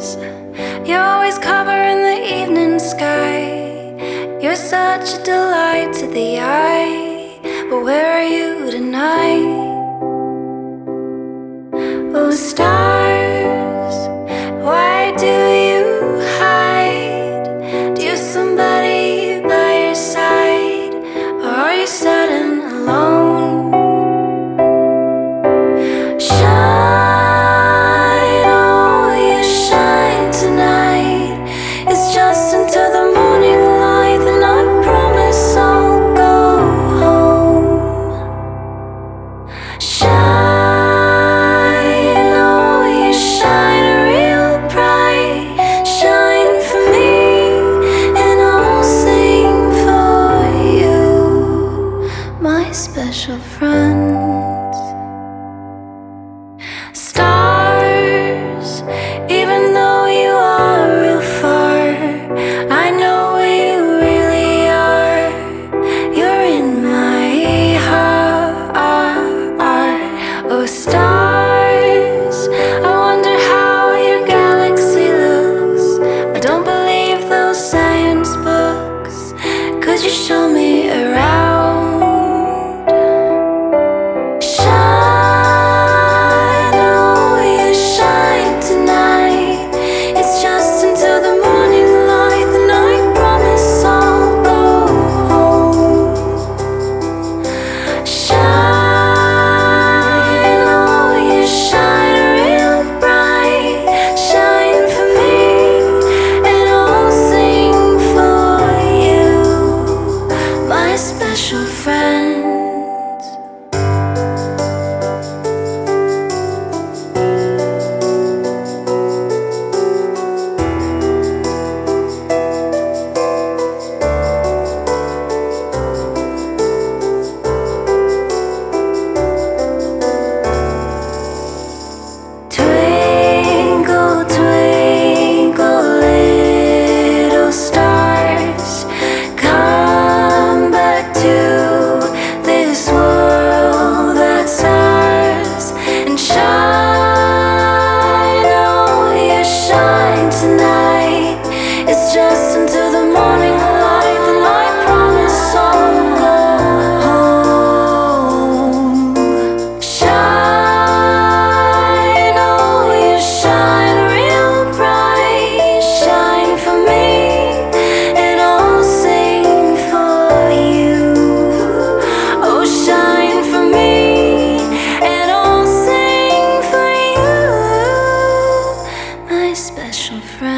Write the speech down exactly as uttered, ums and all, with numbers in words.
stars. You're always covering the evening sky. You're such a delight to the eye. But where are you tonight? Oh, stars, why do you hide? Do you have somebody by your side? Or are you sad and alone? Shine, oh, you shine tonight. It's just until the morning light, then I promise I'll go home. Shine, oh, you shine real bright. Shine for me, and I'll sing for you, my special friends. Stars, even though you are real far, I know where you really are. You're in my heart. Oh, stars, I wonder how your galaxy looks. I don't believe those science books, 'cause you show me around. Shine, oh, you shine tonight. It's just until the morning light, then I promise I'll go home. Shine, oh, you shine real bright. Shine for me, and I'll sing for you, my special friends. Twinkle, twinkle, little stars, come back to this world that's ours, and shine, oh, you shine tonight. It's just until the morning light, then I promise I'll go home. Shine, oh, you shine real bright. Shine for me, and I'll sing for you. Oh, shine for me, and I'll sing for you, my special friend.